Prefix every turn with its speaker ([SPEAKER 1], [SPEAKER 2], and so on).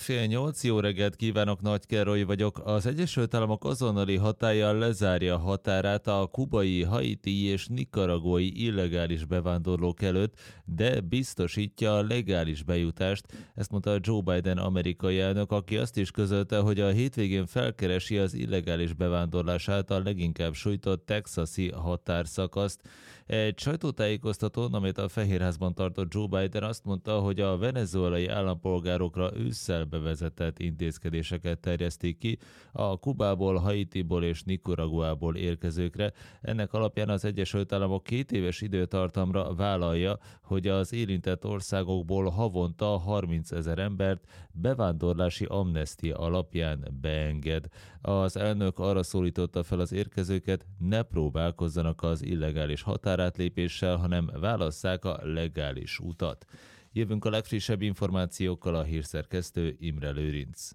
[SPEAKER 1] 7:30, jó reggelt kívánok, Nagy Károly vagyok. Az Egyesült Államok azonnali hatállyal lezárja a határát a kubai, haiti és nikaragói illegális bevándorlók előtt, de biztosítja a legális bejutást. Ezt mondta Joe Biden amerikai elnök, aki azt is közölte, hogy a hétvégén felkeresi az illegális bevándorlás által leginkább sújtott texasi határszakaszt. Egy sajtótájékoztatón, amit a Fehérházban tartott Joe Biden, azt mondta, hogy a venezuelai állampolgárokra ősszel bevezetett intézkedéseket terjesztik ki a Kubából, Haitiból és Nicaraguából érkezőkre. Ennek alapján az Egyesült Államok 2 éves időtartamra vállalja, hogy az érintett országokból havonta 30 000 embert bevándorlási amnestia alapján beenged. Az elnök arra szólította fel az érkezőket, ne próbálkozzanak az illegális határátlépéssel, hanem válasszák a legális utat. Jövünk a legfrissebb információkkal, a hírszerkesztő Imre Lőrinc.